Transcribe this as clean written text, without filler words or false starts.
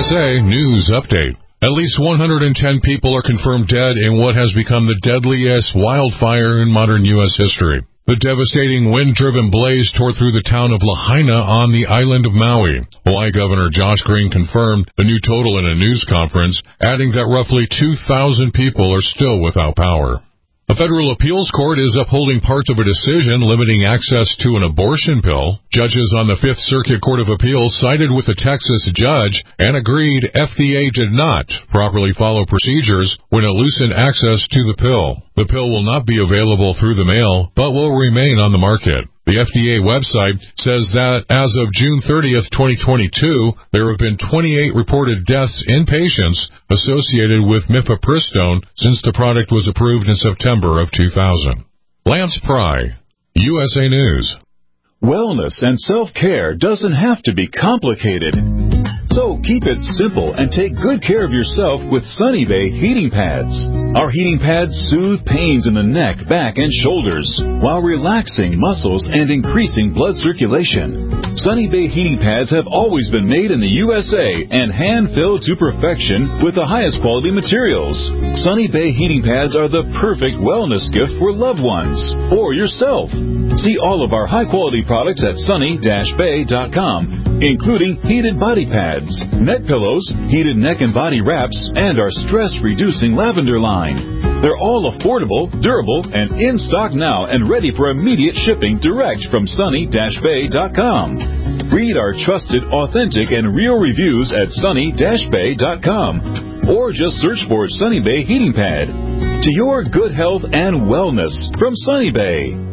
USA News Update. At least 110 people are confirmed dead in what has become the deadliest wildfire in modern U.S. history. The devastating wind-driven blaze tore through the town of Lahaina on the island of Maui. Hawaii Governor Josh Green confirmed the new total in a news conference, adding that roughly 2,000 people are still without power. A federal appeals court is upholding parts of a decision limiting access to an abortion pill. Judges on the Fifth Circuit Court of Appeals sided with a Texas judge and agreed FDA did not properly follow procedures when it loosened access to the pill. The pill will not be available through the mail, but will remain on the market. The FDA website says that as of June 30th, 2022, there have been 28 reported deaths in patients associated with mifepristone since the product was approved in September of 2000. Lance Pry, USA News. Wellness and self-care doesn't have to be complicated. So keep it simple and take good care of yourself with Sunny Bay heating pads. Our heating pads soothe pains in the neck, back, and shoulders while relaxing muscles and increasing blood circulation. Sunny Bay heating pads have always been made in the USA and hand-filled to perfection with the highest quality materials. Sunny Bay heating pads are the perfect wellness gift for loved ones or yourself. See all of our high-quality products at sunny-bay.com, including heated body pads, neck pillows, heated neck and body wraps, and our stress-reducing lavender line. They're all affordable, durable, and in stock now and ready for immediate shipping direct from sunny-bay.com. Read our trusted, authentic, and real reviews at sunny-bay.com or just search for Sunny Bay Heating Pad. To your good health and wellness from Sunny Bay.